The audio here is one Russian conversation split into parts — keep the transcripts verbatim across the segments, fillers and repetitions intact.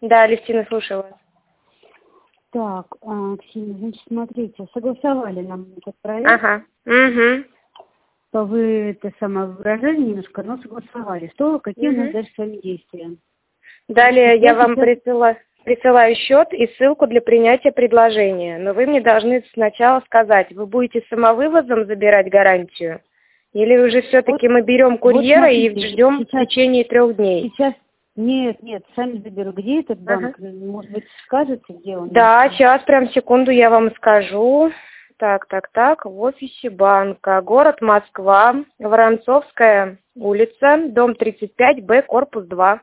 Да, Алевтина, слушаю вас. Так, а, Ксения, значит, смотрите, согласовали нам этот проект. Ага. Угу. То вы это самое выражали немножко, но согласовали. Что, какие у нас Угу. дальше с вами действия? Далее я вам сейчас... присылаю, присылаю счет и ссылку для принятия предложения. Но вы мне должны сначала сказать, вы будете самовывозом забирать гарантию? Или уже все-таки вот, мы берем курьера вот смотрите, и ждем сейчас, в течение трех дней? Сейчас, нет, нет, сами заберу. Где этот банк? Ага. Может быть, скажете, где он? Да, сейчас, прям секунду, я вам скажу. Так, так, так, в офисе банка. Город Москва, Воронцовская улица, дом тридцать пять, Б, корпус два.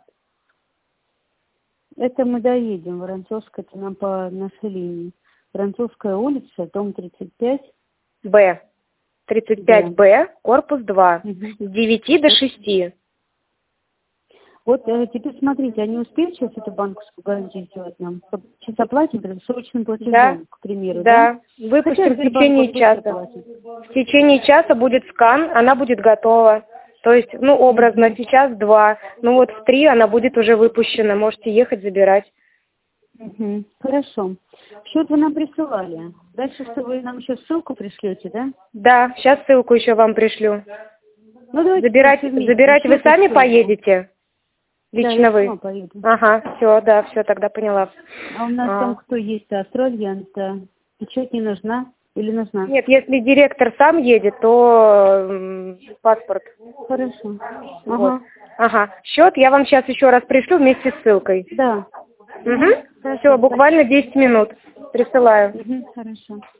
Это мы доедем. Воронцовская, это нам по нашей линии. Воронцовская улица, дом тридцать пять. Б. тридцать пять Б, корпус два. Угу. С девяти до шести. Вот э, теперь смотрите, они успеют сейчас эту банковскую гарантию сделать нам? Сейчас оплатим срочным платежом, да, к примеру, да? Да, выпустим в течение часа. В течение часа будет скан, она будет готова. То есть, ну, образно, сейчас два. Ну, вот в три она будет уже выпущена. Можете ехать забирать. Угу. Хорошо. Счет вы нам присылали. Дальше, что вы нам еще ссылку пришлете, да? Да, сейчас ссылку еще вам пришлю. Ну, забирать забирать вы сами ссылку поедете? Лично да, вы? Я сама поеду. Ага, все, да, все, тогда поняла. А у нас а. там кто есть? Астрольянт-то? Печать не нужна? Или нужна? Нет, если директор сам едет, то м, паспорт. Хорошо. Вот. Ага. Ага. Счет я вам сейчас еще раз пришлю вместе с ссылкой. Да. Угу. Все, буквально десять минут. Присылаю. Угу, хорошо.